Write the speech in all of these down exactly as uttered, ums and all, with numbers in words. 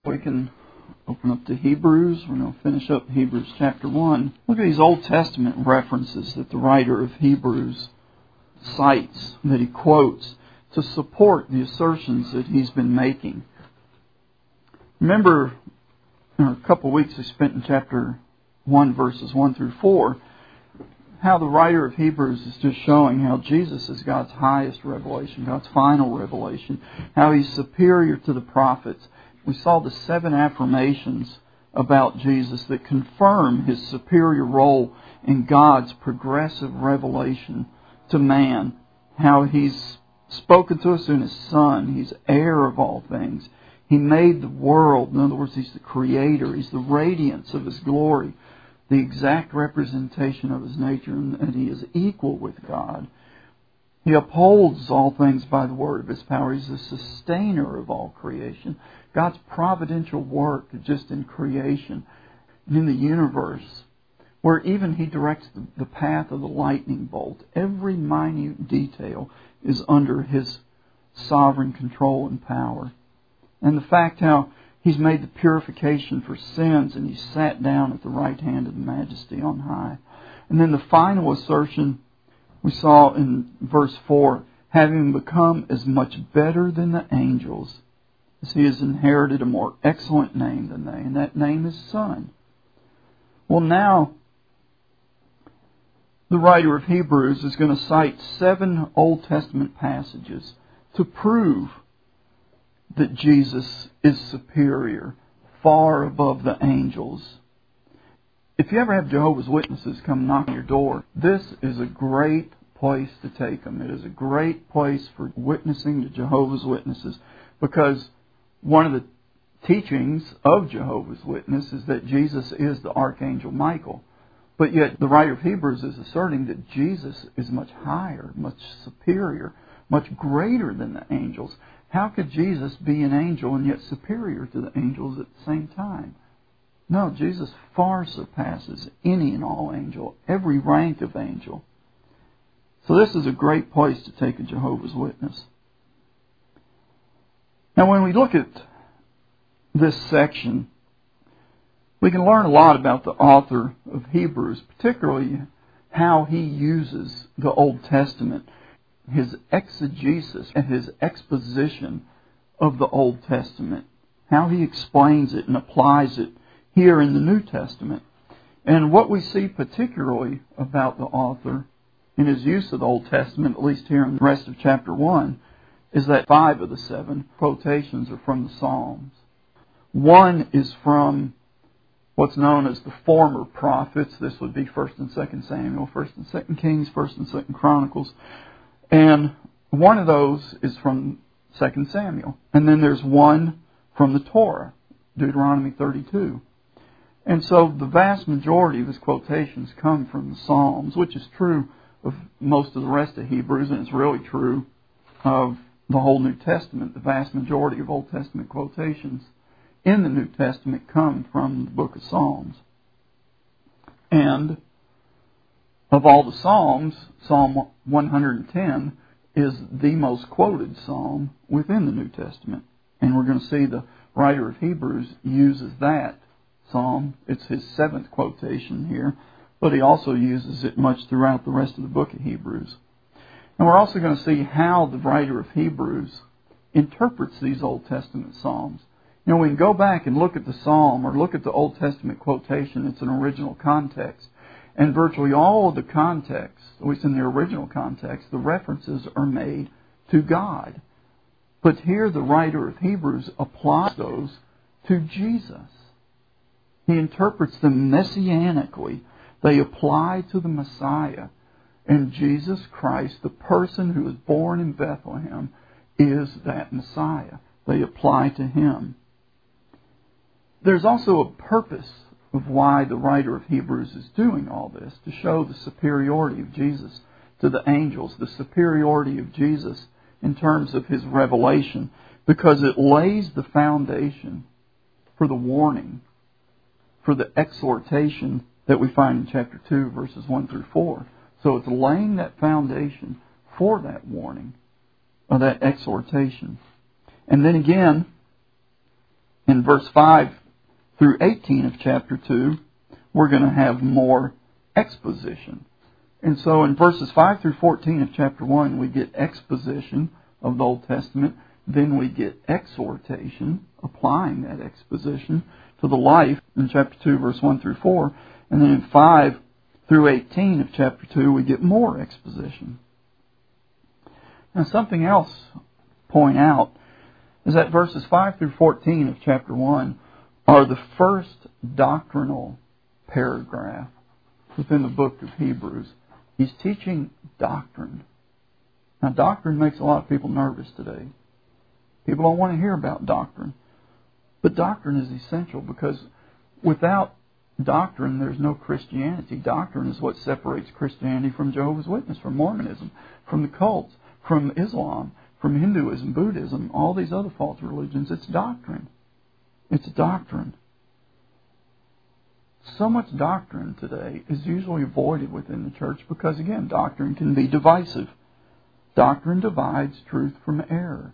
We can open up to Hebrews. We're going to finish up Hebrews chapter one. Look at these Old Testament references that the writer of Hebrews cites, that he quotes, to support the assertions that he's been making. Remember, a couple of weeks we spent in chapter one, verses one through four, how the writer of Hebrews is just showing how Jesus is God's highest revelation, God's final revelation, how He's superior to the prophets. We saw the seven affirmations about Jesus that confirm His superior role in God's progressive revelation to man, how He's spoken to us in His Son. He's heir of all things. He made the world. In other words, He's the Creator. He's the radiance of His glory, the exact representation of His nature, and He is equal with God. He upholds all things by the word of His power. He's the sustainer of all creation. God's providential work just in creation and in the universe, where even He directs the path of the lightning bolt. Every minute detail is under His sovereign control and power. And the fact how He's made the purification for sins, and He sat down at the right hand of the Majesty on high. And then the final assertion we saw in verse four, having become as much better than the angels, as He has inherited a more excellent name than they, and that name is Son. Well, now, the writer of Hebrews is going to cite seven Old Testament passages to prove that Jesus is superior, far above the angels. If you ever have Jehovah's Witnesses come knock on your door, this is a great place to take them. It is a great place for witnessing to Jehovah's Witnesses, because one of the teachings of Jehovah's Witnesses is that Jesus is the Archangel Michael. But yet the writer of Hebrews is asserting that Jesus is much higher, much superior, much greater than the angels. How could Jesus be an angel and yet superior to the angels at the same time? No, Jesus far surpasses any and all angel, every rank of angel. So this is a great place to take a Jehovah's Witness. Now when we look at this section, we can learn a lot about the author of Hebrews, particularly how he uses the Old Testament, his exegesis and his exposition of the Old Testament, how he explains it and applies it here in the New Testament. And what we see particularly about the author in his use of the Old Testament, at least here in the rest of chapter one, is that five of the seven quotations are from the Psalms. One is from what's known as the former prophets. This would be First and Second Samuel, First and Second Kings, First and Second Chronicles. And one of those is from Second Samuel. And then there's one from the Torah, Deuteronomy thirty-two. And so the vast majority of his quotations come from the Psalms, which is true of most of the rest of Hebrews, and it's really true of the whole New Testament. The vast majority of Old Testament quotations in the New Testament come from the book of Psalms. And of all the Psalms, Psalm one hundred ten is the most quoted psalm within the New Testament. And we're going to see the writer of Hebrews uses that psalm. It's his seventh quotation here, but he also uses it much throughout the rest of the book of Hebrews. And we're also going to see how the writer of Hebrews interprets these Old Testament psalms. You know, we can go back and look at the psalm or look at the Old Testament quotation. It's an original context. And virtually all of the context, at least in the original context, the references are made to God. But here the writer of Hebrews applies those to Jesus. He interprets them messianically. They apply to the Messiah. And Jesus Christ, the person who was born in Bethlehem, is that Messiah. They apply to Him. There's also a purpose of why the writer of Hebrews is doing all this, to show the superiority of Jesus to the angels, the superiority of Jesus in terms of His revelation, because it lays the foundation for the warning, for the exhortation that we find in chapter two, verses one through four. So it's laying that foundation for that warning, or that exhortation. And then again, in verse five through eighteen of chapter two, we're going to have more exposition. And so in verses five through fourteen of chapter one, we get exposition of the Old Testament. Then we get exhortation, applying that exposition to the life in chapter two, verse one through four. And then in five through eighteen of chapter two, we get more exposition. Now something else to point out is that verses five through fourteen of chapter one are the first doctrinal paragraph within the book of Hebrews. He's teaching doctrine. Now, doctrine makes a lot of people nervous today. People don't want to hear about doctrine. But doctrine is essential because without doctrine, there's no Christianity. Doctrine is what separates Christianity from Jehovah's Witness, from Mormonism, from the cults, from Islam, from Hinduism, Buddhism, all these other false religions. It's doctrine. It's doctrine. So much doctrine today is usually avoided within the church because, again, doctrine can be divisive. Doctrine divides truth from error.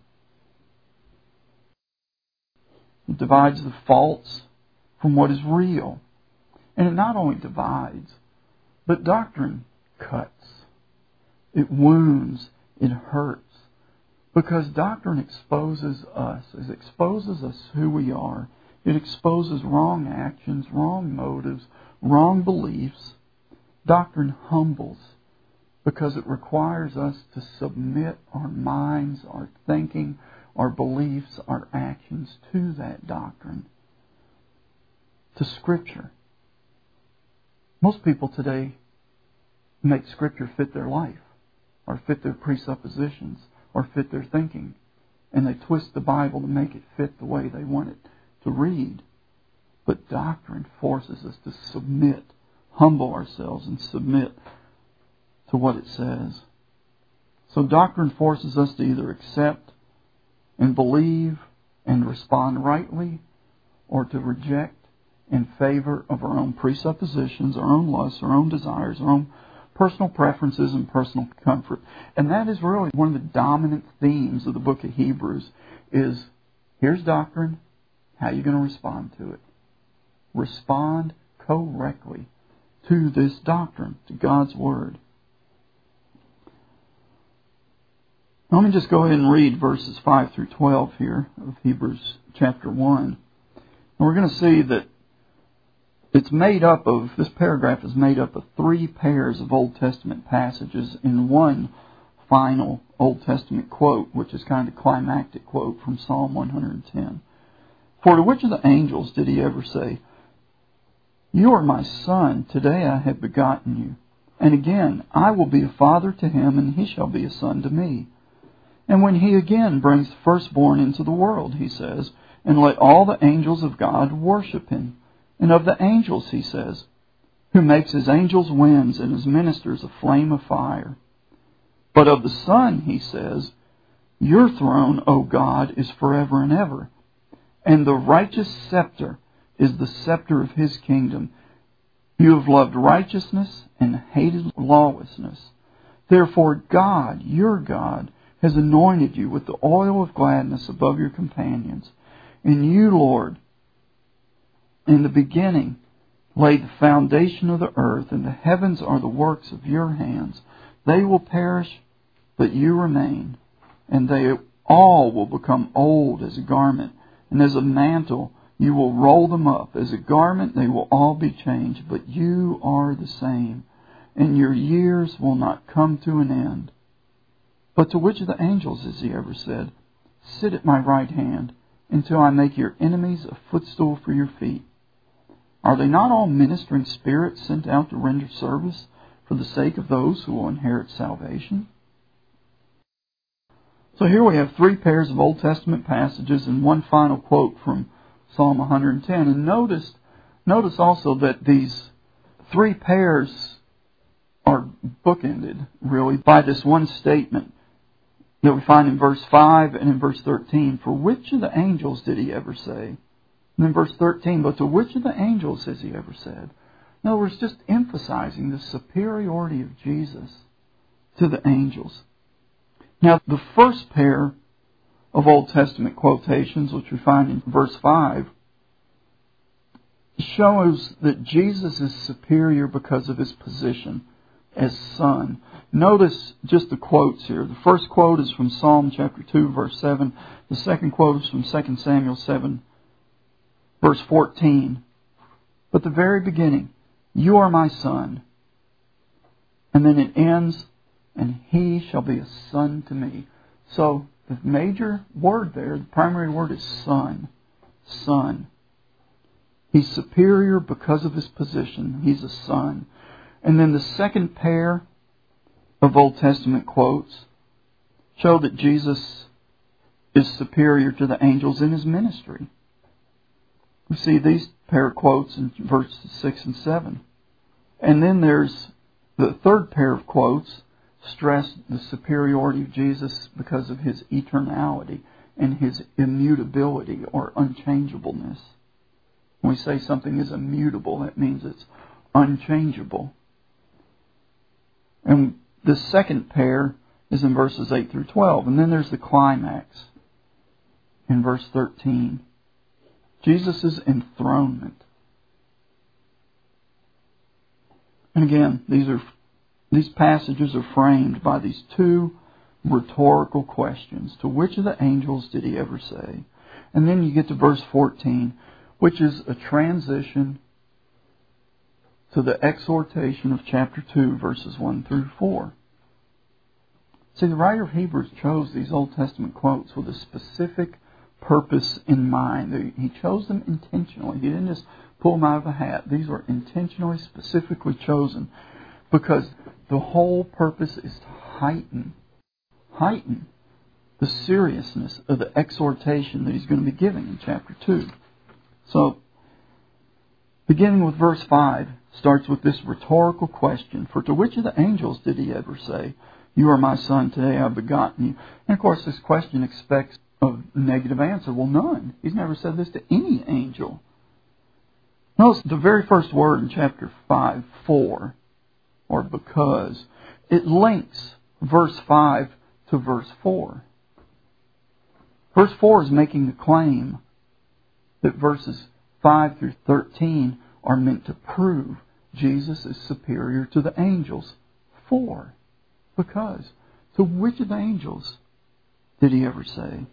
It divides the false from what is real. And it not only divides, but doctrine cuts. It wounds. It hurts. Because doctrine exposes us. It exposes us who we are. It exposes wrong actions, wrong motives, wrong beliefs. Doctrine humbles because it requires us to submit our minds, our thinking, our beliefs, our actions to that doctrine, to Scripture. Most people today make Scripture fit their life, or fit their presuppositions, or fit their thinking. And they twist the Bible to make it fit the way they want it to read. But doctrine forces us to submit, humble ourselves and submit to what it says. So doctrine forces us to either accept and believe and respond rightly, or to reject in favor of our own presuppositions, our own lusts, our own desires, our own personal preferences and personal comfort. And that is really one of the dominant themes of the book of Hebrews is, here's doctrine, how are you going to respond to it? Respond correctly to this doctrine, to God's Word. Let me just go ahead and read verses five through twelve here of Hebrews chapter one. And we're going to see that it's made up of, this paragraph is made up of three pairs of Old Testament passages in one final Old Testament quote, which is kind of a climactic quote from Psalm one hundred ten. For to which of the angels did he ever say, You are my son, today I have begotten you. And again, I will be a father to him, and he shall be a son to me. And when he again brings the firstborn into the world, he says, And let all the angels of God worship him. And of the angels, he says, Who makes his angels winds and his ministers a flame of fire. But of the Son, he says, Your throne, O God, is forever and ever. And the righteous scepter is the scepter of his kingdom. You have loved righteousness and hated lawlessness. Therefore God, your God, has anointed you with the oil of gladness above your companions. And you, Lord, in the beginning laid the foundation of the earth, and the heavens are the works of your hands. They will perish, but you remain, and they all will become old as a garment, and as a mantle you will roll them up. As a garment they will all be changed, but you are the same, and your years will not come to an end. But to which of the angels has he ever said, Sit at my right hand, until I make your enemies a footstool for your feet? Are they not all ministering spirits sent out to render service for the sake of those who will inherit salvation? So here we have three pairs of Old Testament passages and one final quote from Psalm one hundred ten. And notice, notice also that these three pairs are bookended, really, by this one statement that we find in verse five and in verse thirteen. For which of the angels did he ever say? And in verse thirteen, but to which of the angels has he ever said? In other words, just emphasizing the superiority of Jesus to the angels. Now, the first pair of Old Testament quotations, which we find in verse five, shows that Jesus is superior because of his position as Son. Notice just the quotes here. The first quote is from Psalm chapter two, verse seven. The second quote is from Second Samuel seven, verse fourteen. But the very beginning, you are my Son. And then it ends, and he shall be a son to me. So the major word there, the primary word is Son. Son. He's superior because of his position. He's a son. And then the second pair of Old Testament quotes show that Jesus is superior to the angels in his ministry. We see these pair of quotes in verses six and seven. And then there's the third pair of quotes stress the superiority of Jesus because of his eternality and his immutability or unchangeableness. When we say something is immutable, that means it's unchangeable. And the second pair is in verses eight through twelve. And then there's the climax in verse thirteen. Jesus' enthronement. And again, these are these passages are framed by these two rhetorical questions. To which of the angels did he ever say? And then you get to verse fourteen, which is a transition to the exhortation of chapter two, verses one through four. See, the writer of Hebrews chose these Old Testament quotes with a specific purpose in mind. He chose them intentionally. He didn't just pull them out of a hat. These were intentionally, specifically chosen because the whole purpose is to heighten, heighten the seriousness of the exhortation that he's going to be giving in chapter two. So, beginning with verse five, starts with this rhetorical question. For to which of the angels did he ever say, you are my son, today I have begotten you? And of course this question expects a negative answer. Well, none. He's never said this to any angel. Notice the very first word in chapter five, for, or because, it links verse five to verse four. Verse four is making the claim that verses five through thirteen are meant to prove Jesus is superior to the angels. For, because, to which of the angels did he ever say?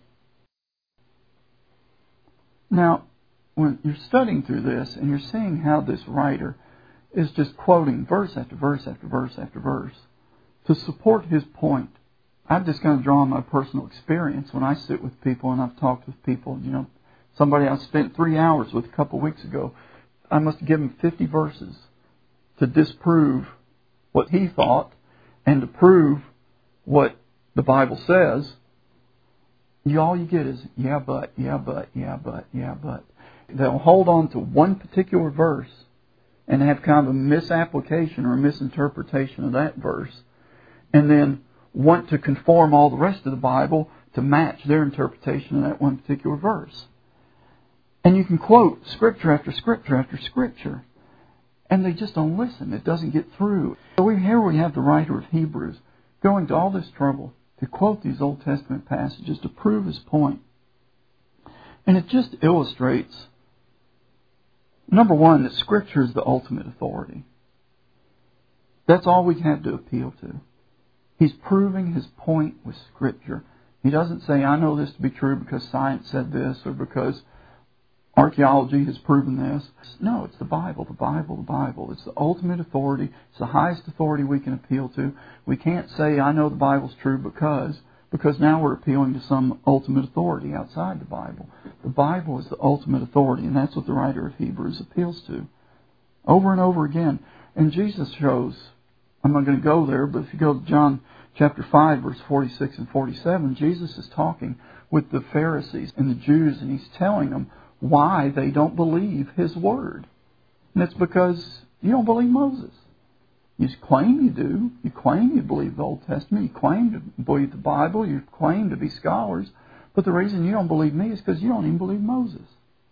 Now, when you're studying through this and you're seeing how this writer is just quoting verse after verse after verse after verse to support his point, I've just kind of drawn my personal experience when I sit with people and I've talked with people. You know, somebody I spent three hours with a couple of weeks ago, I must have given fifty verses to disprove what he thought and to prove what the Bible says. You, all you get is, yeah, but, yeah, but, yeah, but, yeah, but. They'll hold on to one particular verse and have kind of a misapplication or a misinterpretation of that verse, and then want to conform all the rest of the Bible to match their interpretation of that one particular verse. And you can quote Scripture after Scripture after Scripture, and they just don't listen. It doesn't get through. So we, here we have the writer of Hebrews going to all this trouble to quote these Old Testament passages to prove his point. And it just illustrates, number one, that Scripture is the ultimate authority. That's all we have to appeal to. He's proving his point with Scripture. He doesn't say, I know this to be true because science said this or because archaeology has proven this. No, it's the Bible, the Bible, the Bible. It's the ultimate authority. It's the highest authority we can appeal to. We can't say, I know the Bible's true because, because now we're appealing to some ultimate authority outside the Bible. The Bible is the ultimate authority, and that's what the writer of Hebrews appeals to. Over and over again. And Jesus shows, I'm not going to go there, but if you go to John chapter five, verse forty-six and forty-seven, Jesus is talking with the Pharisees and the Jews, and he's telling them why they don't believe his word. And it's because you don't believe Moses. You claim you do. You claim you believe the Old Testament. You claim to believe the Bible. You claim to be scholars. But the reason you don't believe me is because you don't even believe Moses.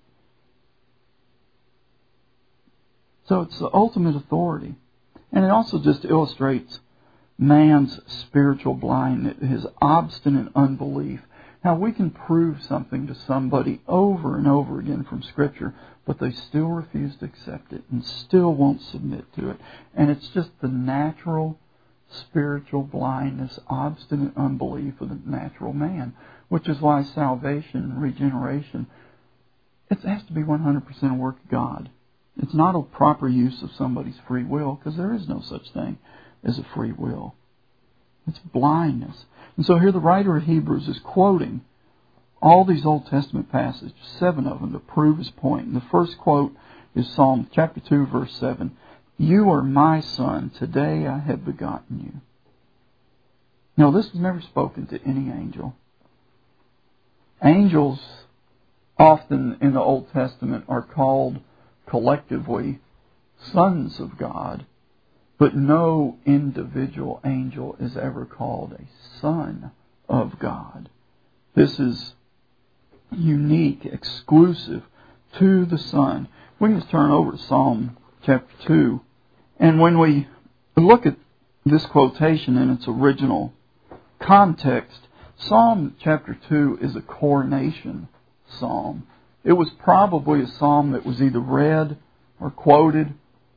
So it's the ultimate authority. And it also just illustrates man's spiritual blindness, his obstinate unbelief. How we can prove something to somebody over and over again from Scripture, but they still refuse to accept it and still won't submit to it. And it's just the natural spiritual blindness, obstinate unbelief of the natural man, which is why salvation, regeneration, it has to be one hundred percent a work of God. It's not a proper use of somebody's free will, because there is no such thing as a free will. It's blindness. And so here the writer of Hebrews is quoting all these Old Testament passages, seven of them, to prove his point. And the first quote is Psalm chapter two, verse seven. You are my son, today I have begotten you. Now, this was never spoken to any angel. Angels, often in the Old Testament, are called collectively sons of God, but no individual angel is ever called a son of God. This is unique, exclusive to the Son. We can just turn over to Psalm chapter two. And when we look at this quotation in its original context, Psalm chapter two is a coronation psalm. It was probably a psalm that was either read or quoted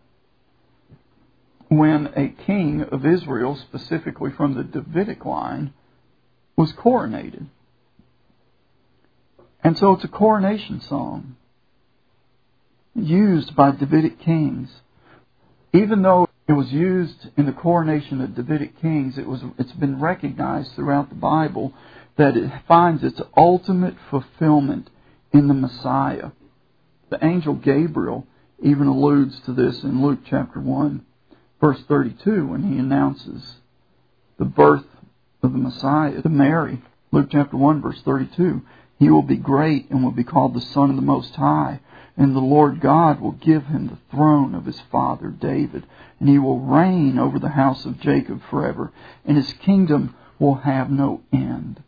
when a king of Israel, specifically from the Davidic line, was coronated. And so it's a coronation song used by Davidic kings. Even though it was used in the coronation of Davidic kings, it was, it's been recognized throughout the Bible that it finds its ultimate fulfillment in the Messiah. The angel Gabriel even alludes to this in Luke chapter one, verse thirty-two, when he announces the birth of the Messiah to Mary. Luke chapter one, verse thirty-two. He will be great and will be called the Son of the Most High. And the Lord God will give him the throne of his father David. And he will reign over the house of Jacob forever. And his kingdom will have no end.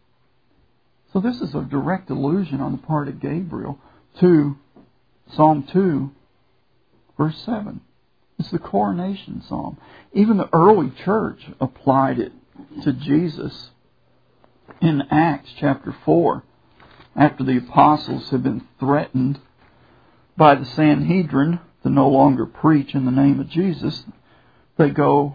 So this is a direct allusion on the part of Gabriel to Psalm two, verse seven. It's the coronation psalm. Even the early church applied it to Jesus in Acts chapter four. After the apostles had been threatened by the Sanhedrin to no longer preach in the name of Jesus, they go,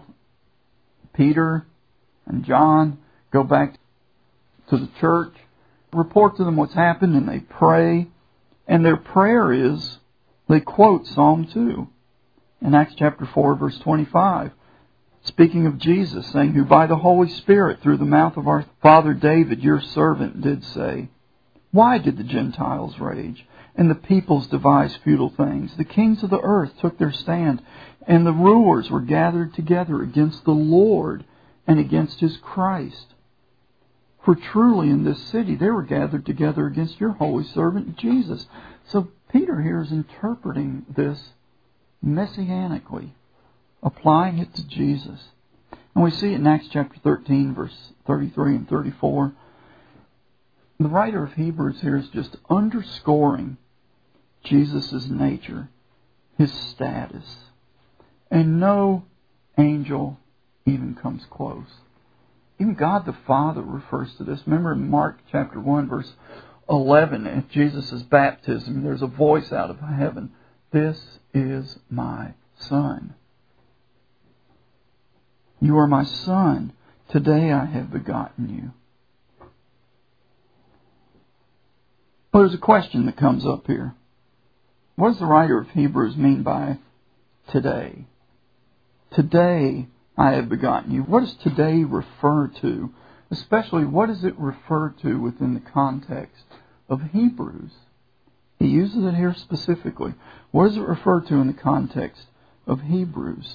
Peter and John go back to the church, report to them what's happened, and they pray. And their prayer is, they quote Psalm two in Acts chapter four, verse twenty-five. Speaking of Jesus, saying, who by the Holy Spirit, through the mouth of our father David, your servant, did say, why did the Gentiles rage, and the peoples devise futile things? The kings of the earth took their stand, and the rulers were gathered together against the Lord and against His Christ. For truly in this city they were gathered together against your holy servant Jesus. So Peter here is interpreting this messianically, applying it to Jesus. And we see it in Acts chapter thirteen, verse thirty-three and thirty-four. The writer of Hebrews here is just underscoring Jesus' nature, His status. And no angel even comes close. Even God the Father refers to this. Remember in Mark chapter one, verse eleven, at Jesus' baptism, there's a voice out of heaven. This is my Son. You are my Son. Today I have begotten you. Well, there's a question that comes up here. What does the writer of Hebrews mean by today? Today I have begotten you. What does today refer to? Especially, what does it refer to within the context of Hebrews? He uses it here specifically. What does it refer to in the context of Hebrews?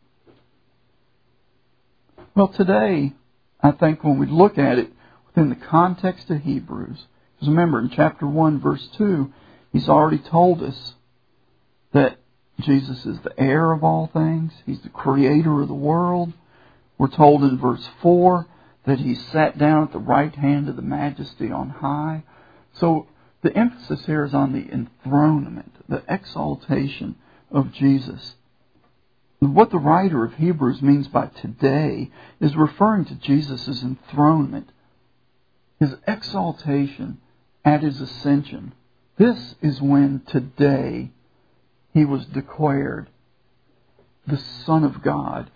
Well, today, I think when we look at it within the context of Hebrews, because remember in chapter one, verse two, he's already told us that Jesus is the heir of all things. He's the creator of the world. We're told in verse four that He sat down at the right hand of the Majesty on high. So the emphasis here is on the enthronement, the exaltation of Jesus. What the writer of Hebrews means by today is referring to Jesus' enthronement. His exaltation at His ascension. This is when today He was declared the Son of God.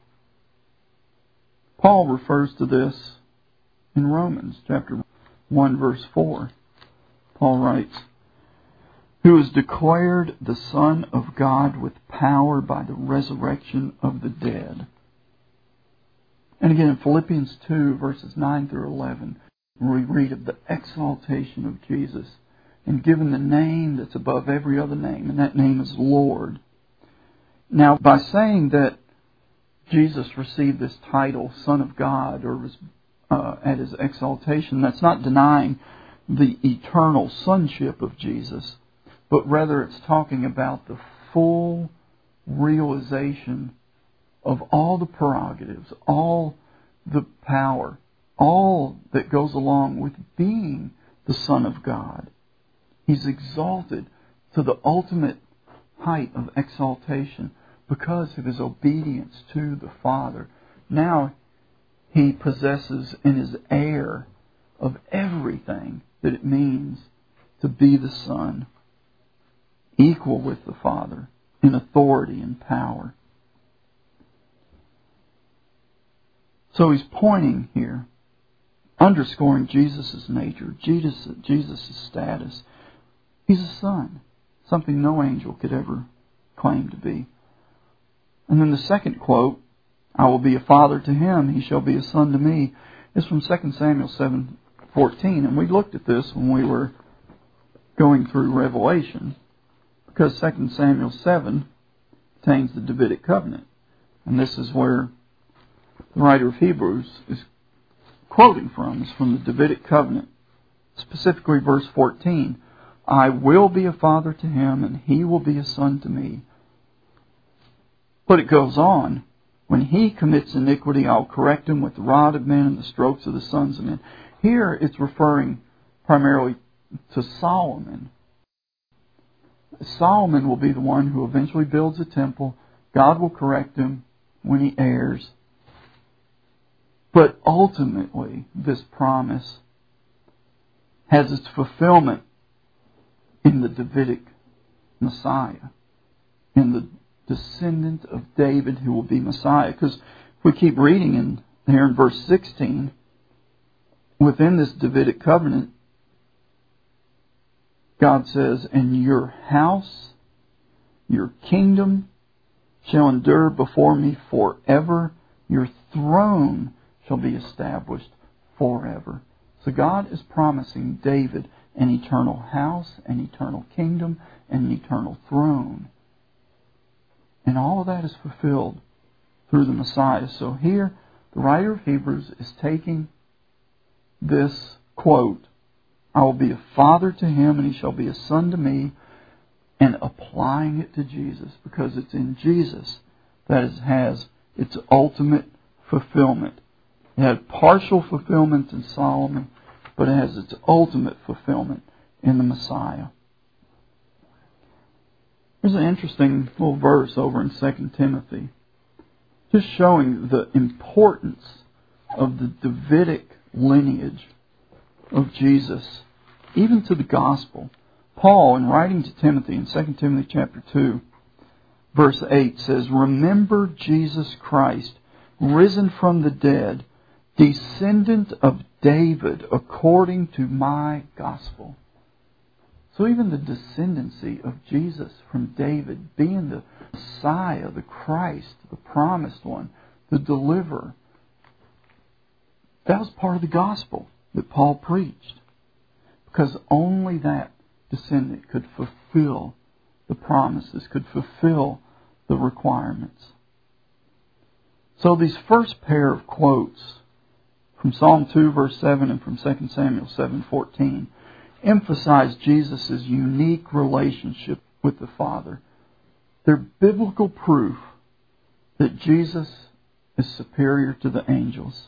Paul refers to this in Romans chapter one verse four. Paul writes, who is declared the Son of God with power by the resurrection of the dead. And again in Philippians two verses nine through eleven, we read of the exaltation of Jesus and given the name that's above every other name, and that name is Lord. Now, by saying that Jesus received this title, Son of God, or was uh, at His exaltation, that's not denying the eternal sonship of Jesus, but rather it's talking about the full realization of all the prerogatives, all the power, all that goes along with being the Son of God. He's exalted to the ultimate height of exaltation because of His obedience to the Father. Now He possesses and is heir of everything that it means to be the Son, equal with the Father in authority and power. So He's pointing here, underscoring Jesus' nature, Jesus' Jesus' status. He's a son, something no angel could ever claim to be. And then the second quote, I will be a father to him, he shall be a son to me, is from Second Samuel seven fourteen. And we looked at this when we were going through Revelation, because Second Samuel seven contains the Davidic covenant. And this is where the writer of Hebrews is quoting from, is from the Davidic covenant. Specifically verse fourteen, I will be a father to him, and he will be a son to me. But it goes on, when he commits iniquity, I'll correct him with the rod of men and the strokes of the sons of men. Here it's referring primarily to Solomon. Solomon will be the one who eventually builds a temple. God will correct him when he errs. But ultimately, this promise has its fulfillment in the Davidic Messiah, in the descendant of David who will be Messiah. Because if we keep reading in here in verse sixteen, within this Davidic covenant, God says, and your house, your kingdom shall endure before me forever. Your throne shall be established forever. So God is promising David an eternal house, an eternal kingdom, and an eternal throne. And all of that is fulfilled through the Messiah. So here, the writer of Hebrews is taking this quote, I will be a father to him, and he shall be a son to me, and applying it to Jesus, because it's in Jesus that it has its ultimate fulfillment. It had partial fulfillment in Solomon, but it has its ultimate fulfillment in the Messiah. There's an interesting little verse over in Second Timothy, just showing the importance of the Davidic lineage of Jesus, even to the gospel. Paul, in writing to Timothy in Second Timothy chapter two, verse eight, says, remember Jesus Christ, risen from the dead, descendant of David, according to my gospel. So even the descendancy of Jesus from David, being the Messiah, the Christ, the promised one, the deliverer, that was part of the gospel that Paul preached. Because only that descendant could fulfill the promises, could fulfill the requirements. So these first pair of quotes from Psalm two verse seven and from Second Samuel seven fourteen emphasize Jesus' unique relationship with the Father. They're biblical proof that Jesus is superior to the angels.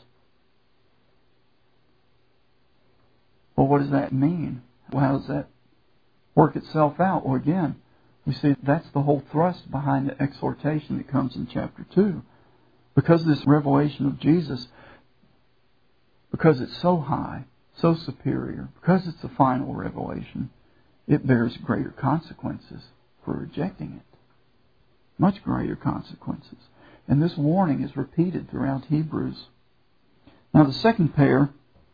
Well, what does that mean? Well, how does that work itself out? Well, again, we see that's the whole thrust behind the exhortation that comes in chapter two. Because this revelation of Jesus, because it's so high, so superior, because it's the final revelation, it bears greater consequences for rejecting it. Much greater consequences. And this warning is repeated throughout Hebrews. Now the second pair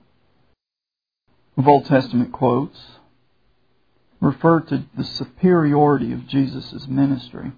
of Old Testament quotes refer to the superiority of Jesus' ministry.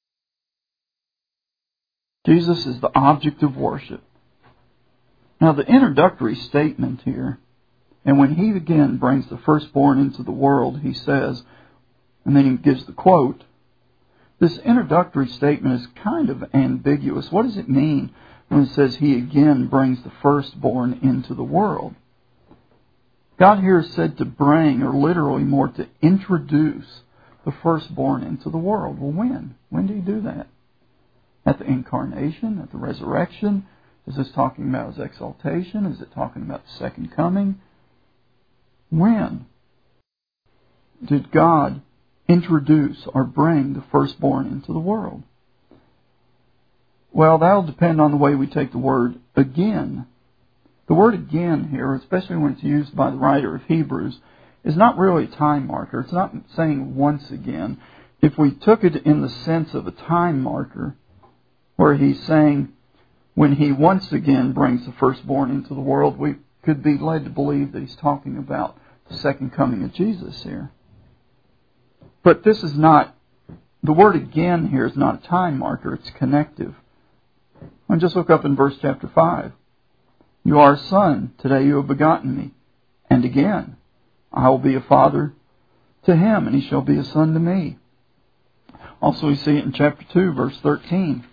Jesus is the object of worship. Now the introductory statement here, and when he again brings the firstborn into the world, he says, and then he gives the quote, this introductory statement is kind of ambiguous. What does it mean when it says he again brings the firstborn into the world? God here is said to bring, or literally more, to introduce the firstborn into the world. Well, when? When did he do that? At the incarnation? At the resurrection? Is this talking about his exaltation? Is it talking about the second coming? When did God introduce or bring the firstborn into the world? Well, that'll depend on the way we take the word again. The word again here, especially when it's used by the writer of Hebrews, is not really a time marker. It's not saying once again. If we took it in the sense of a time marker, where he's saying when he once again brings the firstborn into the world, we could be led to believe that he's talking about the second coming of Jesus here. But this is not, the word again here is not a time marker, it's connective. And just look up in verse chapter five. You are a son, today you have begotten me. And again, I will be a father to him, and he shall be a son to me. Also we see it in chapter two, verse thirteen.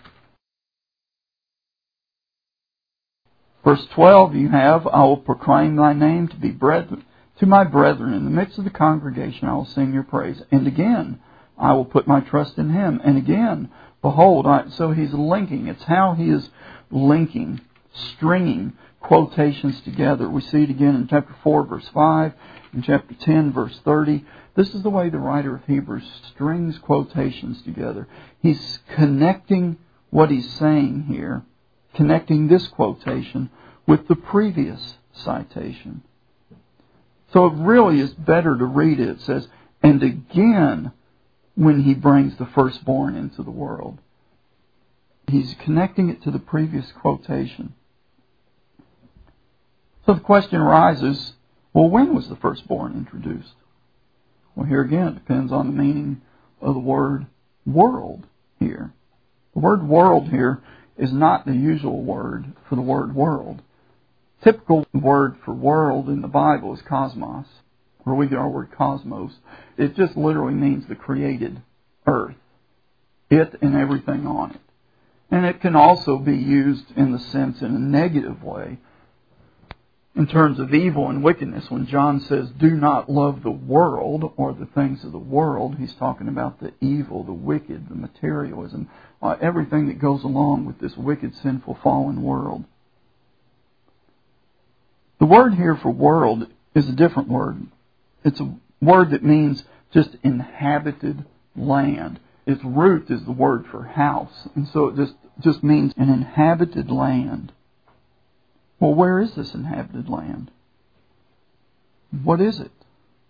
Verse twelve, you have, I will proclaim thy name to be brethren, to my brethren. In the midst of the congregation I will sing your praise. And again, I will put my trust in him. And again, behold, I, so he's linking. It's how he is linking, stringing quotations together. We see it again in chapter four, verse five, in chapter ten, verse thirty. This is the way the writer of Hebrews strings quotations together. He's connecting what he's saying here, connecting this quotation with the previous citation. So it really is better to read it. It says, and again, when he brings the firstborn into the world. He's connecting it to the previous quotation. So the question arises, well, when was the firstborn introduced? Well, here again, it depends on the meaning of the word world here. The word world here is not the usual word for the word world. Typical word for world in the Bible is cosmos, where we get our word cosmos. It just literally means the created earth, it and everything on it. And it can also be used in the sense in a negative way, in terms of evil and wickedness. When John says, do not love the world or the things of the world, he's talking about the evil, the wicked, the materialism, uh, everything that goes along with this wicked, sinful, fallen world. The word here for world is a different word. It's a word that means just inhabited land. Its root is the word for house, and so it just, just means an inhabited land. Well, where is this inhabited land? What is it?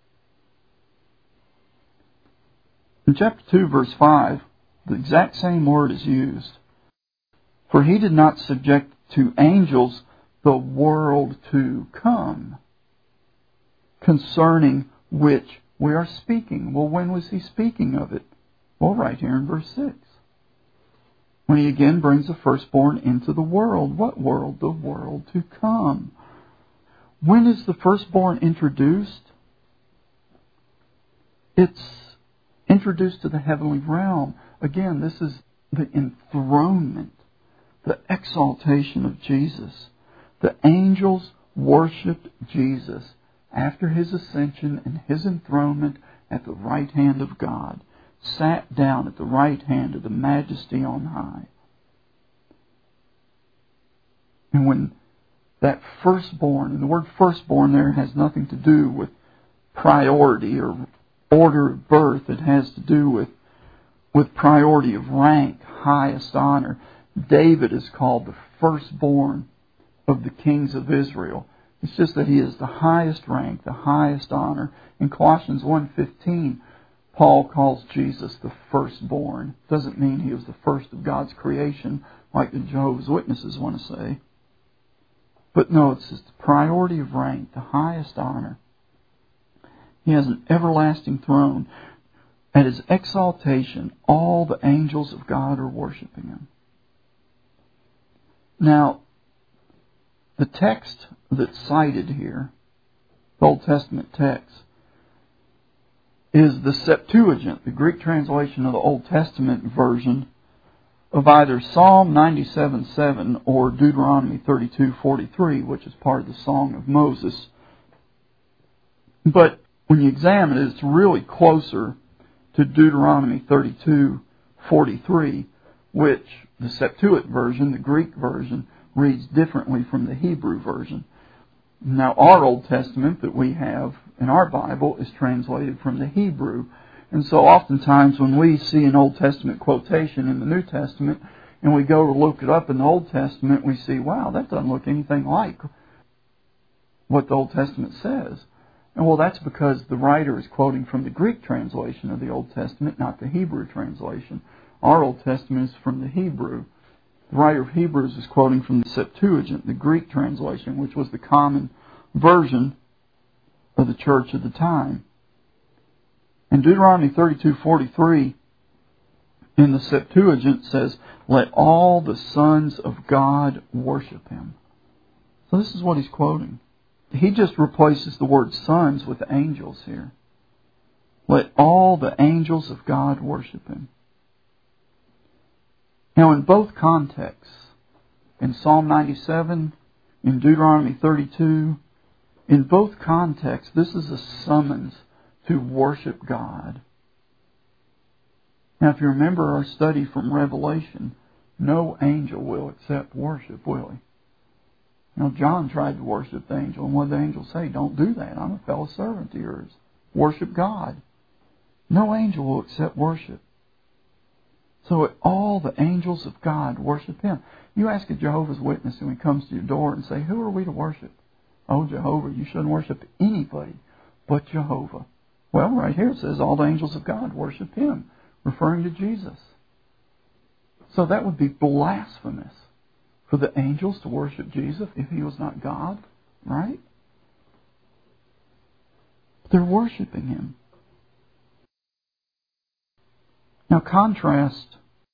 In chapter two, verse five, the exact same word is used. For he did not subject to angels the world to come, concerning which we are speaking. Well, when was he speaking of it? Well, right here in verse six. When he again brings the firstborn into the world. What world? The world to come. When is the firstborn introduced? It's introduced to the heavenly realm. Again, this is the enthronement, the exaltation of Jesus. The angels worshipped Jesus after his ascension and his enthronement at the right hand of God, sat down at the right hand of the Majesty on high. And when that firstborn, and the word firstborn there has nothing to do with priority or order of birth. It has to do with, with priority of rank, highest honor. David is called the firstborn of the kings of Israel. It's just that He is the highest rank, the highest honor. In Colossians one fifteen, Paul calls Jesus the firstborn. Doesn't mean He was the first of God's creation, like the Jehovah's Witnesses want to say. But no, it's the priority of rank, the highest honor. He has an everlasting throne. At His exaltation, all the angels of God are worshiping Him. Now, the text that's cited here, the Old Testament text, is the Septuagint, the Greek translation of the Old Testament version of either Psalm ninety-seven seven or Deuteronomy thirty-two forty-three, which is part of the Song of Moses. But when you examine it, it's really closer to Deuteronomy thirty-two forty-three, which the Septuagint version, the Greek version, reads differently from the Hebrew version. Now, our Old Testament that we have in our Bible is translated from the Hebrew. And so oftentimes when we see an Old Testament quotation in the New Testament and we go to look it up in the Old Testament, we see, wow, that doesn't look anything like what the Old Testament says. And well, that's because the writer is quoting from the Greek translation of the Old Testament, not the Hebrew translation. Our Old Testament is from the Hebrew. The writer of Hebrews is quoting from the Septuagint, the Greek translation, which was the common version of the church at the time. And Deuteronomy thirty-two forty-three in the Septuagint says, "Let all the sons of God worship Him." So this is what he's quoting. He just replaces the word sons with angels here. Let all the angels of God worship Him. Now, in both contexts, in Psalm ninety-seven, in Deuteronomy thirty-two, in both contexts, this is a summons to worship God. Now, if you remember our study from Revelation, no angel will accept worship, will he? Now, John tried to worship the angel, and what did the angel say? Don't do that. I'm a fellow servant of yours. Worship God. No angel will accept worship. So all the angels of God worship Him. You ask a Jehovah's Witness when he comes to your door and say, who are we to worship? Oh, Jehovah, you shouldn't worship anybody but Jehovah. Well, right here it says all the angels of God worship Him, referring to Jesus. So that would be blasphemous for the angels to worship Jesus if He was not God, right? They're worshiping Him. Now contrast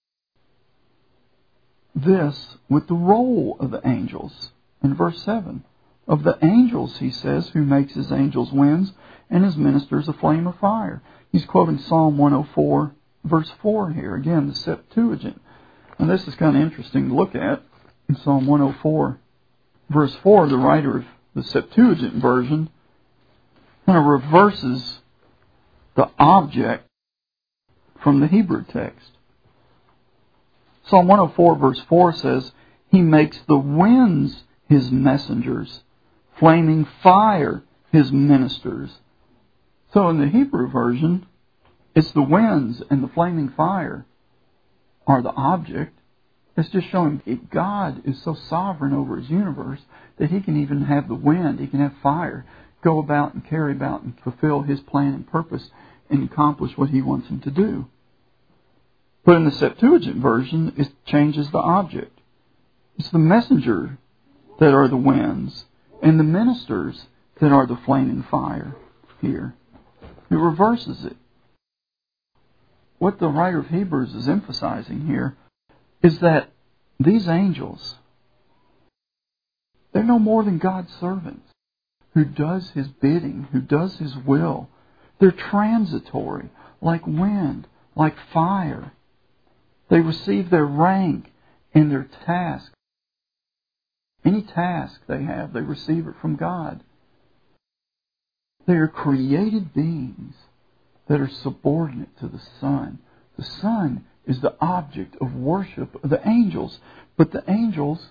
this with the role of the angels in verse seven. Of the angels, he says, who makes His angels winds and His ministers a flame of fire. He's quoting Psalm one oh four, verse four here. Again, the Septuagint. And this is kind of interesting to look at. In Psalm one oh four, verse four, the writer of the Septuagint version kind of reverses the object from the Hebrew text. Psalm one oh four, verse four says, He makes the winds His messengers, flaming fire His ministers. So in the Hebrew version, it's the winds and the flaming fire are the object. It's just showing that God is so sovereign over His universe that He can even have the wind, He can have fire, go about and carry about and fulfill His plan and purpose and accomplish what He wants Him to do. But in the Septuagint version, it changes the object. It's the messenger that are the winds and the ministers that are the flaming fire here. It reverses it. What the writer of Hebrews is emphasizing here is that these angels, they're no more than God's servants who does His bidding, who does His will. They're transitory, like wind, like fire. They receive their rank and their task. Any task they have, they receive it from God. They are created beings that are subordinate to the Son. The Son is the object of worship of the angels. But the angels,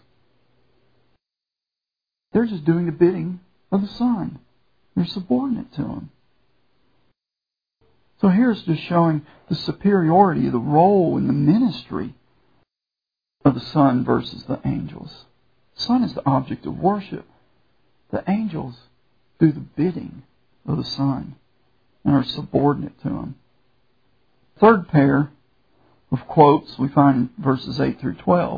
they're just doing the bidding of the Son. They're subordinate to Him. So here's just showing the superiority of the role in the ministry of the Son versus the angels. The Son is the object of worship. The angels do the bidding of the Son and are subordinate to Him. Third pair of quotes we find in verses eight through twelve.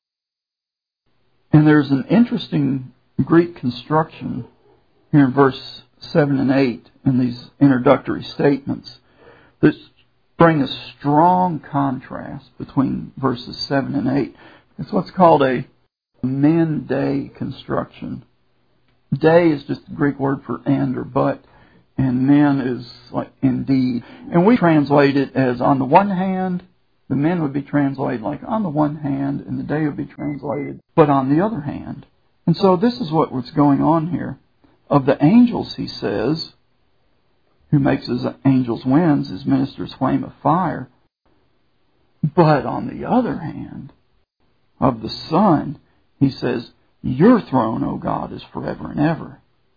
And there's an interesting Greek construction here in verse seven and eight in these introductory statements that bring a strong contrast between verses seven and eight. It's what's called a men-day construction. Day is just the Greek word for and or but, and men is like indeed. And we translate it as on the one hand, the men would be translated like on the one hand, and the day would be translated but on the other hand. And so this is what, what's going on here. Of the angels, he says, who makes his angels winds, his ministers flame of fire. But on the other hand, of the Son, he says, your throne, O God, is forever and ever.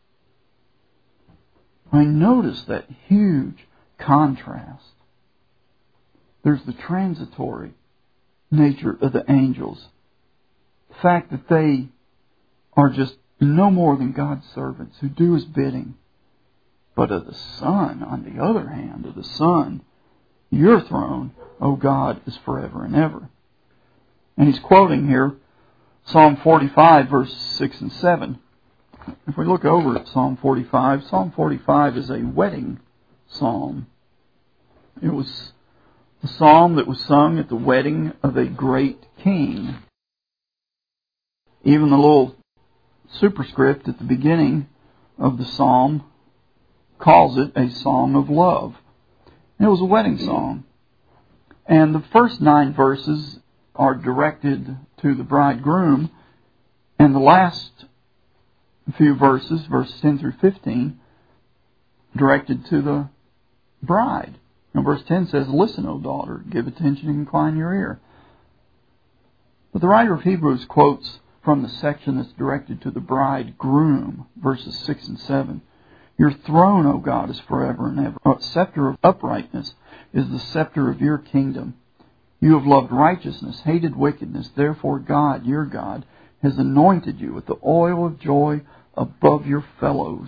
I notice that huge contrast. There's the transitory nature of the angels. The fact that they are just no more than God's servants who do His bidding. But of the Son, on the other hand, of the Son, your throne, O God, is forever and ever. And he's quoting here Psalm forty-five, verse six and seven. If we look over at Psalm forty-five, Psalm forty-five is a wedding psalm. It was a psalm that was sung at the wedding of a great king. Even the little superscript at the beginning of the psalm calls it a song of love. And it was a wedding song. And the first nine verses are directed to the bridegroom, and the last few verses, verses ten through fifteen, directed to the bride. And verse ten says, listen, O daughter, give attention and incline your ear. But the writer of Hebrews quotes from the section that's directed to the bridegroom, verses six and seven. Your throne, O God, is forever and ever. A scepter of uprightness is the scepter of your kingdom. You have loved righteousness, hated wickedness. Therefore God, your God, has anointed you with the oil of joy above your fellows.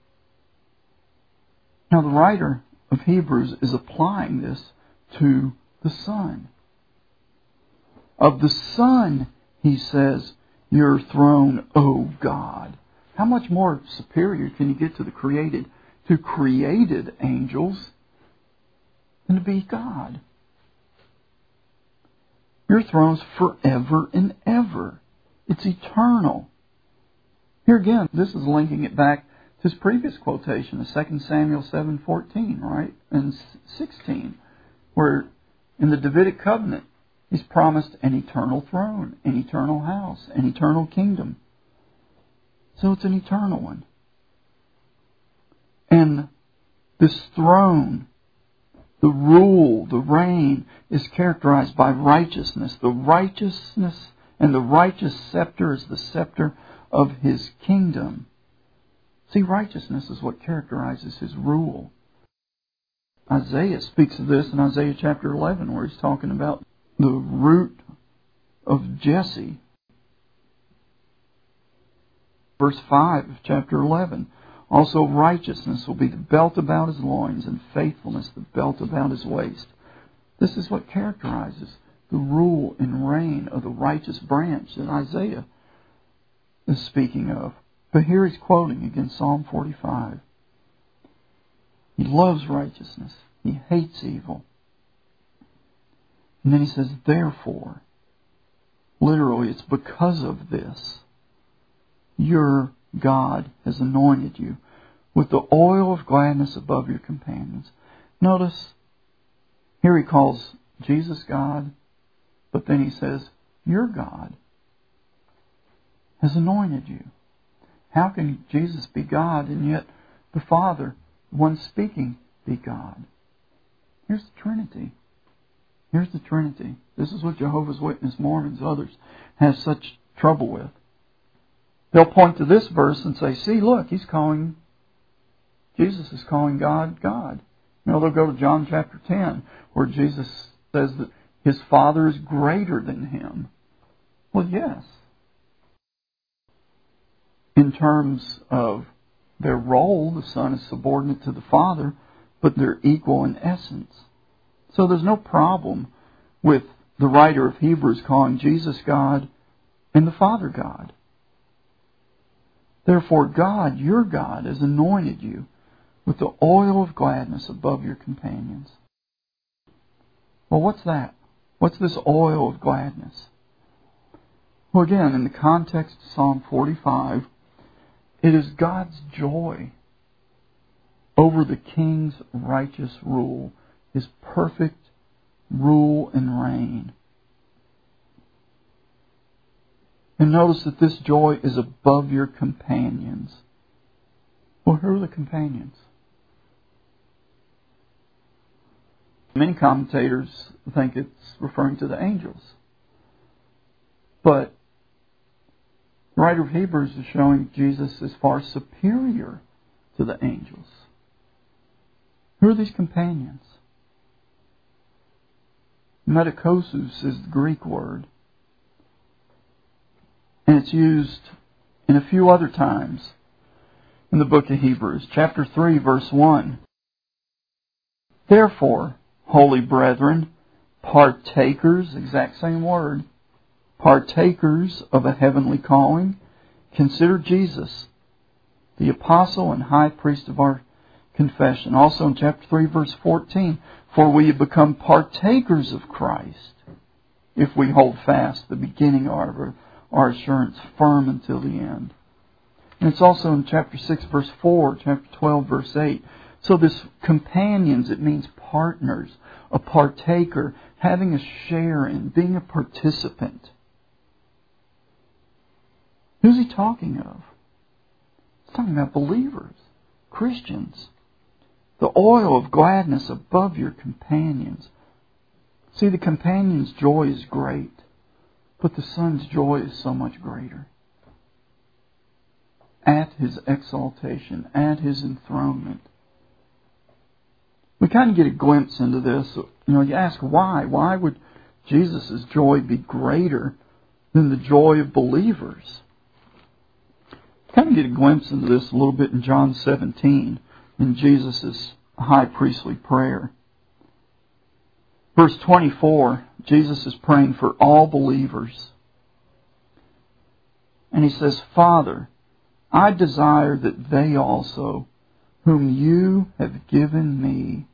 Now the writer of Hebrews is applying this to the Son. Of the Son, he says, your throne, O God. How much more superior can you get to the created, to created angels than to be God? Your throne's forever and ever. It's eternal. Here again, this is linking it back to his previous quotation, the Second Samuel seven fourteen, right? And sixteen, where in the Davidic covenant, he's promised an eternal throne, an eternal house, an eternal kingdom. So it's an eternal one. And this throne, the rule, the reign, is characterized by righteousness. The righteousness and the righteous scepter is the scepter of His kingdom. See, righteousness is what characterizes His rule. Isaiah speaks of this in Isaiah chapter eleven, where he's talking about the root of Jesse. Verse five of chapter eleven. Also righteousness will be the belt about his loins, and faithfulness the belt about his waist. This is what characterizes the rule and reign of the righteous branch that Isaiah is speaking of. But here he's quoting again Psalm forty-five. He loves righteousness. He hates evil. And then he says, therefore, literally, it's because of this, your God has anointed you with the oil of gladness above your companions. Notice, here he calls Jesus God, but then he says, your God has anointed you. How can Jesus be God and yet the Father, the one speaking, be God? Here's the Trinity. Here's the Trinity. This is what Jehovah's Witness, Mormons, others have such trouble with. They'll point to this verse and say, see, look, he's calling, Jesus is calling God, God. You know, they'll go to John chapter ten, where Jesus says that His Father is greater than Him. Well, yes. in terms of their role. The Son is subordinate to the Father, but they're equal in essence. So there's no problem with the writer of Hebrews calling Jesus God and the Father God. Therefore, God, your God, has anointed you with the oil of gladness above your companions. Well, what's that? What's this oil of gladness? Well, again, in the context of Psalm forty-five, it is God's joy over the king's righteous rule, his perfect rule and reign. And notice that this joy is above your companions. Well, who are the companions? Many commentators think it's referring to the angels. But the writer of Hebrews is showing Jesus is far superior to the angels. Who are these companions? Metikosus is the Greek word. And it's used in a few other times in the book of Hebrews. Chapter three, verse one. Therefore, holy brethren, partakers, exact same word, partakers of a heavenly calling, consider Jesus, the apostle and high priest of our confession. Also in chapter three, verse fourteen, for we have become partakers of Christ, if we hold fast the beginning of our, our assurance firm until the end. And it's also in chapter six, verse four, chapter twelve, verse eight. So this companions, it means partners, a partaker, having a share in, being a participant. Who's he talking of? He's talking about believers, Christians. The oil of gladness above your companions. See, the companion's joy is great, but the Son's joy is so much greater. At His exaltation, at His enthronement. We kind of get a glimpse into this. You know, you ask why. Why would Jesus' joy be greater than the joy of believers? Kind of get a glimpse into this a little bit in John seventeen, in Jesus' high priestly prayer. Verse twenty-four, Jesus is praying for all believers. And He says, Father, I desire that they also, whom you have given me,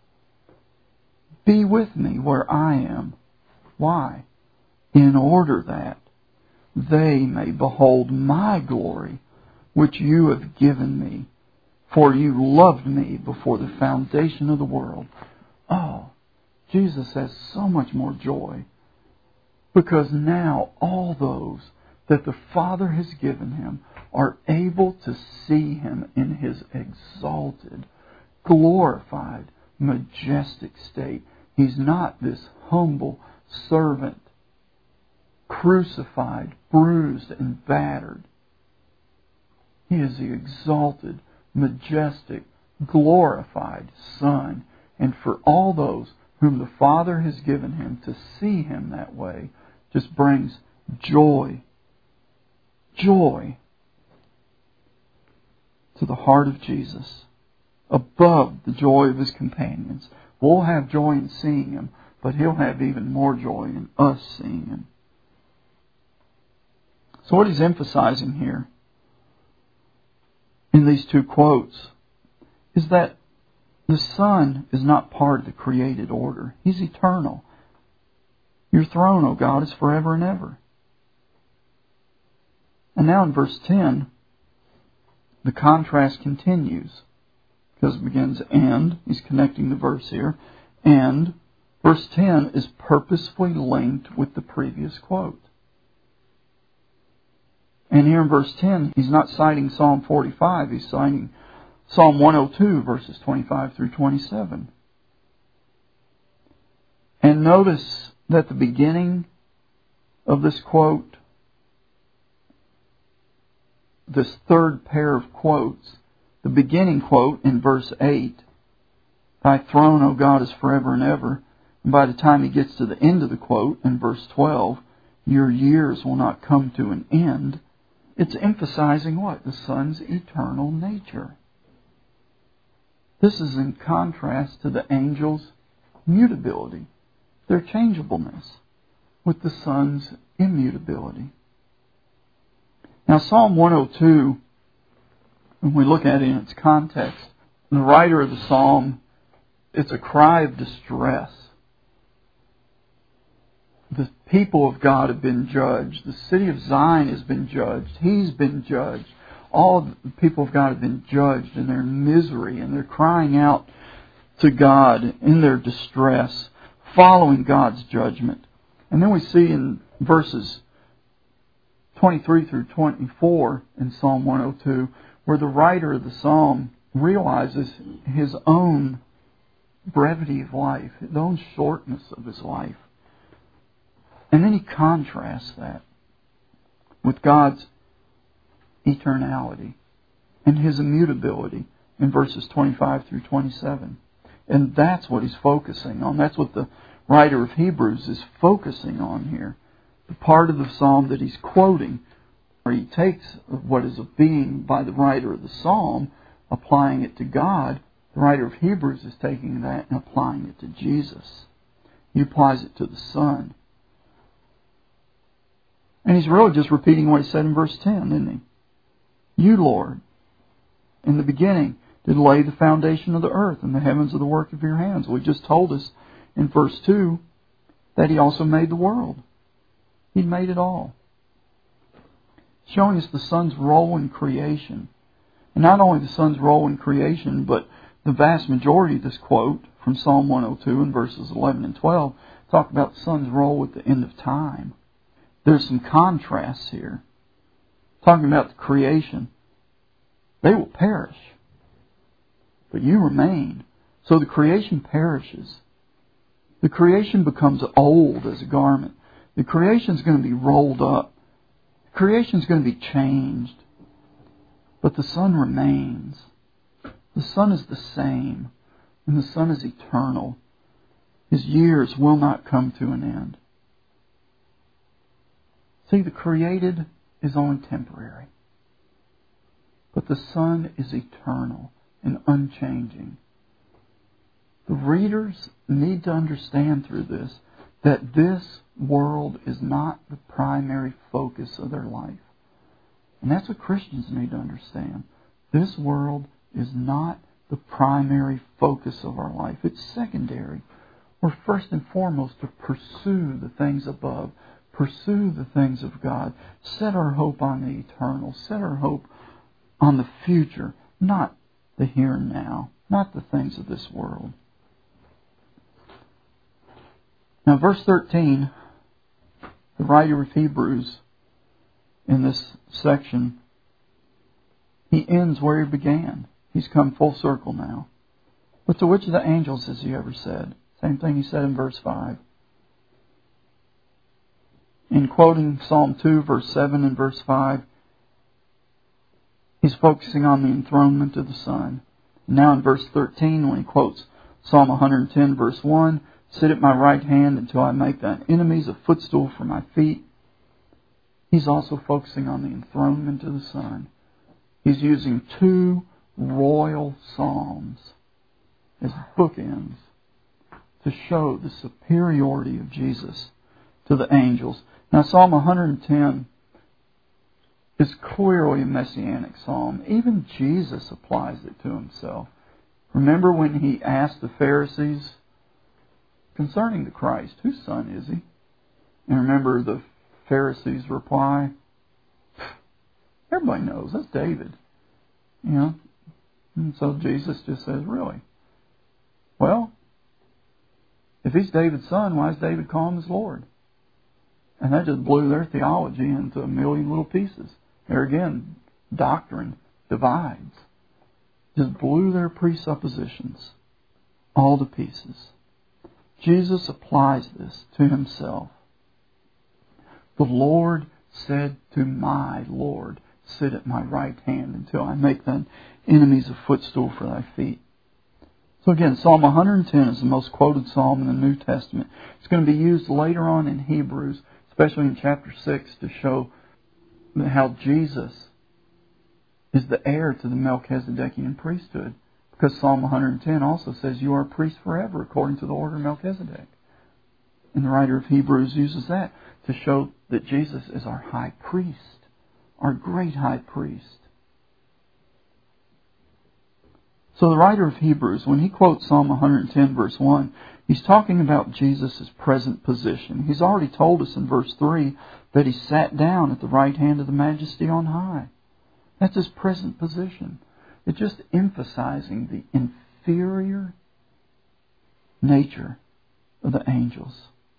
be with me where I am. Why? In order that they may behold my glory, which you have given me. For you loved me before the foundation of the world. Oh, Jesus has so much more joy. Because now all those that the Father has given Him are able to see Him in His exalted, glorified, majestic state. He's not this humble servant, crucified, bruised, and battered. He is the exalted, majestic, glorified Son. And for all those whom the Father has given Him, to see Him that way just brings joy, joy to the heart of Jesus, above the joy of His companions. We'll have joy in seeing Him, but He'll have even more joy in us seeing Him. So what He's emphasizing here in these two quotes is that the Son is not part of the created order. He's eternal. Your throne, O God, is forever and ever. And now in verse ten, the contrast continues. Because it begins and, he's connecting the verse here, and verse ten is purposefully linked with the previous quote. And here in verse ten, he's not citing Psalm forty-five, he's citing Psalm one oh two, verses twenty-five through twenty-seven. And notice that the beginning of this quote, this third pair of quotes, the beginning quote in verse eight, Thy throne, O God, is forever and ever. And by the time he gets to the end of the quote in verse twelve, Your years will not come to an end. It's emphasizing what? The Son's eternal nature. This is in contrast to the angels' mutability, their changeableness, with the Son's immutability. Now, Psalm one oh two, when we look at it in its context, the writer of the psalm, it's a cry of distress. The people of God have been judged. The city of Zion has been judged. He's been judged. All the people of God have been judged in their misery, and they're crying out to God in their distress, following God's judgment. And then we see in verses twenty-three through twenty-four in Psalm one oh two, where the writer of the psalm realizes his own brevity of life, his own shortness of his life. And then he contrasts that with God's eternality and His immutability in verses twenty-five through twenty-seven. And that's what he's focusing on. That's what the writer of Hebrews is focusing on here. The part of the psalm that he's quoting, where he takes what is a being by the writer of the psalm, applying it to God. The writer of Hebrews is taking that and applying it to Jesus. He applies it to the Son. And he's really just repeating what he said in verse ten, isn't he? You, Lord, in the beginning did lay the foundation of the earth, and the heavens are the work of your hands. Well, he just told us in verse two that He also made the world. He made it all. Showing us the Son's role in creation. And not only the Son's role in creation, but the vast majority of this quote from Psalm one oh two in verses eleven and twelve talk about the Son's role at the end of time. There's some contrasts here. Talking about the creation. They will perish, but you remain. So the creation perishes. The creation becomes old as a garment. The creation is going to be rolled up. The creation is going to be changed. But the Son remains. The Son is the same. And the Son is eternal. His years will not come to an end. See, the created is only temporary. But the Son is eternal and unchanging. The readers need to understand through this that this world is not the primary focus of their life. And that's what Christians need to understand. This world is not the primary focus of our life. It's secondary. We're first and foremost to pursue the things above. Pursue the things of God. Set our hope on the eternal. Set our hope on the future, not the here and now, not the things of this world. Now, verse thirteen, the writer of Hebrews in this section, he ends where he began. He's come full circle now. But to which of the angels has he ever said? Same thing he said in verse five. In quoting Psalm two, verse seven and verse five, he's focusing on the enthronement of the Son. Now in verse thirteen, when he quotes Psalm one ten, verse one, sit at my right hand until I make thine enemies a footstool for my feet, he's also focusing on the enthronement of the Son. He's using two royal psalms as bookends to show the superiority of Jesus to the angels. Now, Psalm one ten is clearly a messianic psalm. Even Jesus applies it to himself. Remember when he asked the Pharisees concerning the Christ, whose son is he? And remember the Pharisees' reply, everybody knows, that's David. You know? And so Jesus just says, really? Well, if he's David's son, why does David call him his Lord? And that just blew their theology into a million little pieces. There again, doctrine divides. Just blew their presuppositions all to pieces. Jesus applies this to himself. The Lord said to my Lord, sit at my right hand until I make thine enemies a footstool for thy feet. So again, Psalm one ten is the most quoted psalm in the New Testament. It's going to be used later on in Hebrews, especially in chapter six, to show how Jesus is the heir to the Melchizedekian priesthood. Because Psalm one hundred ten also says, you are a priest forever according to the order of Melchizedek. And the writer of Hebrews uses that to show that Jesus is our high priest, our great high priest. So the writer of Hebrews, when he quotes Psalm one hundred ten verse one, he's talking about Jesus' present position. He's already told us in verse three that he sat down at the right hand of the Majesty on high. That's his present position. It's just emphasizing the inferior nature of the angels.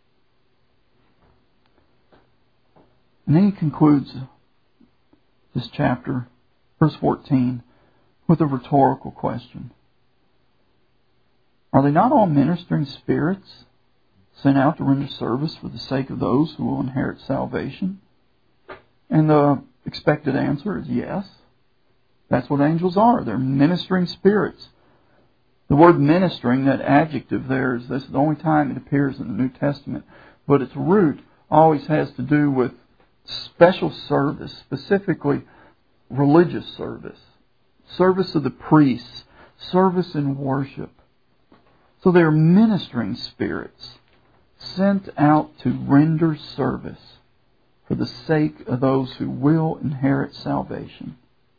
And then he concludes this chapter, verse fourteen, with a rhetorical question. Are they not all ministering spirits sent out to render service for the sake of those who will inherit salvation? And the expected answer is yes. That's what angels are. They're ministering spirits. The word ministering, that adjective there, is this is the only time it appears in the New Testament. But its root always has to do with special service, specifically religious service. Service of the priests. Service in worship. So they are ministering spirits sent out to render service for the sake of those who will inherit salvation.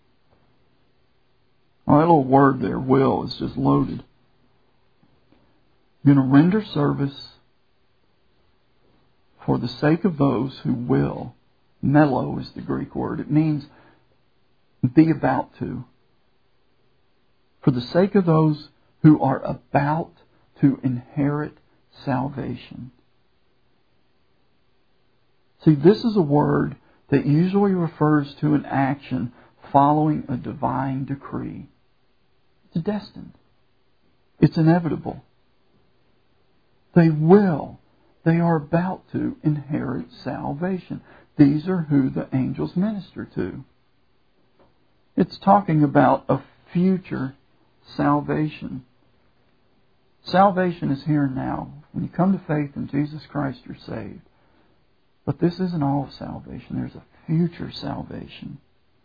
Well, that little word there, will, is just loaded. You're going to render service for the sake of those who will. Melo is the Greek word. It means be about to. For the sake of those who are about to inherit salvation. See, this is a word that usually refers to an action following a divine decree. It's destined. It's inevitable. They will. They are about to inherit salvation. These are who the angels minister to. It's talking about a future salvation. Salvation is here and now. When you come to faith in Jesus Christ, you're saved. But this isn't all salvation. There's a future salvation.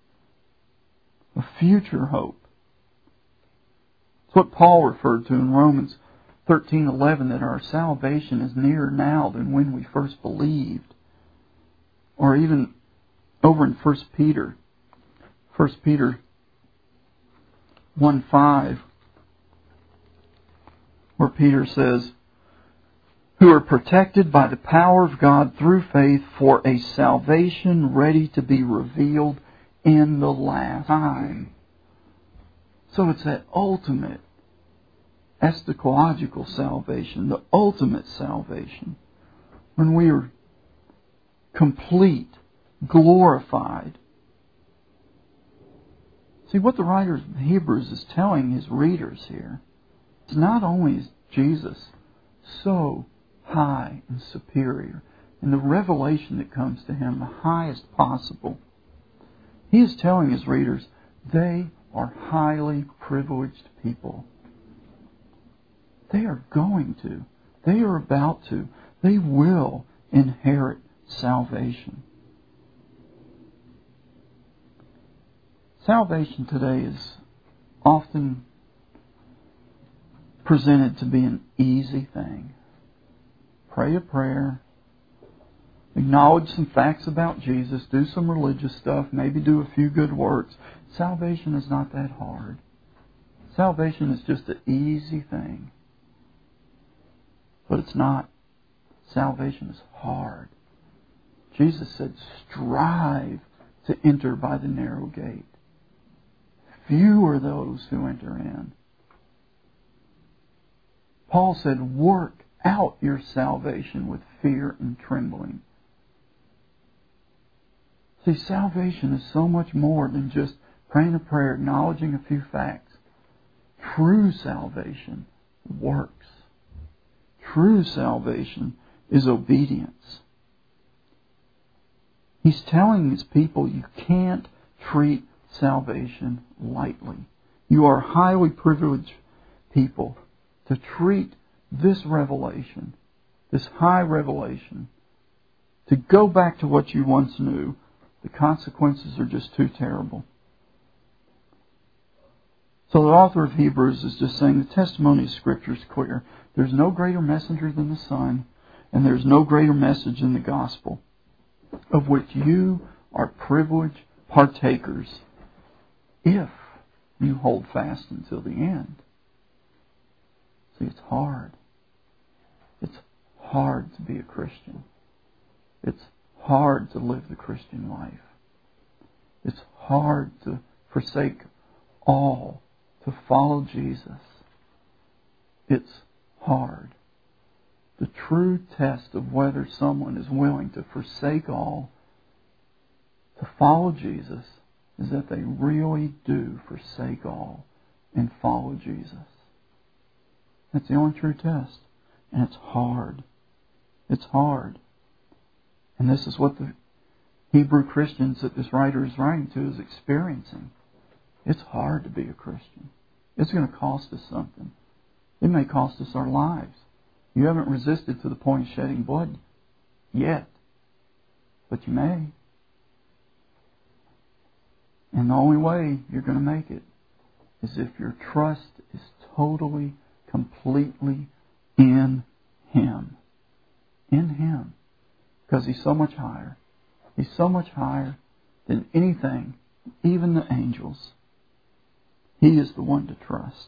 A future hope. It's what Paul referred to in Romans thirteen eleven, that our salvation is nearer now than when we first believed. Or even over in First Peter. First Peter one five, where Peter says, who are protected by the power of God through faith for a salvation ready to be revealed in the last time. So it's that ultimate eschatological salvation, the ultimate salvation, when we are complete, glorified. See, what the writer of Hebrews is telling his readers here is not only is Jesus so high and superior, and the revelation that comes to him the highest possible, he is telling his readers they are highly privileged people. They are going to, they are about to, they will inherit salvation. Salvation today is often presented to be an easy thing. Pray a prayer, acknowledge some facts about Jesus, do some religious stuff, maybe do a few good works. Salvation is not that hard. Salvation is just an easy thing. But it's not. Salvation is hard. Jesus said, strive to enter by the narrow gate. Few are those who enter in. Paul said, work out your salvation with fear and trembling. See, salvation is so much more than just praying a prayer, acknowledging a few facts. True salvation works. True salvation is obedience. He's telling his people you can't treat salvation lightly. You are highly privileged people to treat this revelation, this high revelation, to go back to what you once knew, The consequences are just too terrible. So the author of Hebrews is just saying the testimony of Scripture is clear. There's no greater messenger than the Son, and there's no greater message than the gospel, of which you are privileged partakers if you hold fast until the end. See, it's hard. It's hard to be a Christian. It's hard to live the Christian life. It's hard to forsake all to follow Jesus. It's hard. The true test of whether someone is willing to forsake all to follow Jesus is that they really do forsake all and follow Jesus. That's the only true test. And it's hard. It's hard. And this is what the Hebrew Christians that this writer is writing to is experiencing. It's hard to be a Christian. It's going to cost us something. It may cost us our lives. You haven't resisted to the point of shedding blood yet. But you may. And the only way you're going to make it is if your trust is totally, completely in Him. In Him. Because He's so much higher. He's so much higher than anything, even the angels. He is the one to trust.